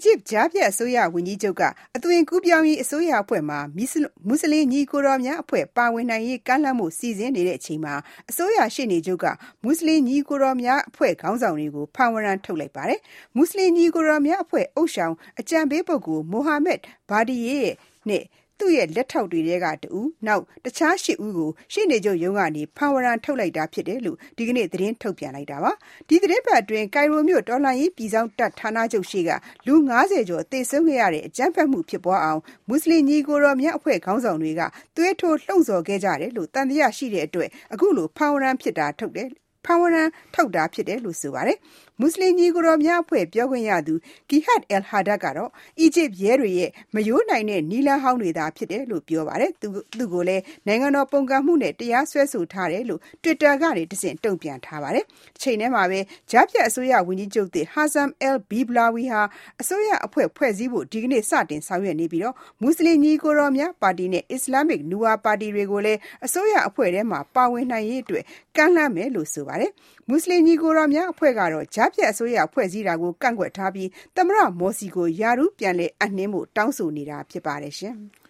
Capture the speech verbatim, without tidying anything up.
ဂျစ်ကြားဖြတ်အစိုးရဝန်ကြီးချုပ်ကအသွင်ကူးပြောင်းရေးအစိုးရအဖွဲ့မှာမွတ်စလင်ညီကိုတော်များအဖွဲ့ပါဝင်နိုင်ရေးကမ်းလှမ်းမှုစီစဉ်နေတဲ့အချိန်မှာအစိုးရရှေ့နေချုပ်ကမွတ်စလင်ညီကိုတော်များအဖွဲ့ခေါင်းဆောင်တွေကိုဖမ်းဝရမ်းထုတ်လိုက်ပါတယ်။မွတ်စလင်ညီကိုတော်များအဖွဲ့အုပ်ဆောင်အကြံပေးပုဂ္ဂိုလ်မိုဟာမက်ဘာဒီယေနဲ့သူ့ရဲ့လက်ထောက်တွေထဲကတူနောက်တခြားရှစ်ဦးကိုရှေ့နေချုပ်ရုံးကနေဖမ်းဝရမ်းထုတ်လိုက်တာဖြစ်တယ်လို့ဒီကနေ့သတင်းထုတ်ပြန်လိုက်တာပါဒီသတင်းပတ်အတွင်းကိုင်ရိုမြို့တော်လှန်ရေးပြည်ဆောင်တပ်ဌာနချုပ်ရှိကလူငါးဆယ်ကျော်အသေးဆုံးခဲ့ရတဲ့အကြမ်းဖက်မှုဖြစ်ပွားအောင်မွတ်စလင်ညီကိုတော်များအဖွဲ့ခေါင်းဆောင်တွေကသွေးထိုးလှုံ့ဆော်ခဲ့ကြတယ်လို့တန်တရားရှိတဲ့အတွက်အခုလိုဖမ်းဝရမ်းဖြစ်တာထုတ်တယ်ဖမ်းဝရမ်းထုတ်တာဖြစ်တယ်လို့ဆိုပါတယ်မွတ်စလင်ညီကိုတော်များအဖွဲ့ပြောခွင့်ရသူဂီဟတ်အယ်ဟာဒတ်ကတော့အီဂျစ်ရဲတွေရဲ့မယိုးနိုင်တဲ့နီလန်းဟောင်းတွေသာဖြစ်တယ်လို့ပြောပါတယ်သူသူကိုလည်းနိုင်ငံတော်ပုံကမှုနဲ့တရားစွဲဆိုထားတယ်လို့ Twitter ကနေတဆင့်တုံ့ပြန်ထားပါတယ်အချိန်ထဲမှာပဲဂျာဖြတ်အစိုးရဝန်ကြီးချုပ်သစ်ဟာဆမ်အယ်ဘီဘလာဝီဟာအစိုးရအဖွဲ့ဖွဲ့စည်းဖို့ဒီကနေ့စတင်ဆောင်ရွက်နေပြီးတော့မွတ်စလင်ညီကိုတော်များပါတီနဲ့အစ္စလာမစ်နူဝါပါတီတွေကိုလည်းအစိုးရအဖွဲ့ထဲမှာပါဝင်နိုင်ရေးအတွက်ကမ်းလှမ်းမယ်လို့ဆိုပါတယ်မွတ်စလင်ညီကိုတော်များအဖွဲ့ကတော့ဂျာဖြတ်အစိုးရဖွဲ့စည်းတာကိုကန့်ကွက်ထားပြီးသမ္မတမော်စီကိုယာရူးပြန်လည်အနှင်းဖို့တောင်းဆိုနေတာဖြစ်ပါတယ်ရှင်။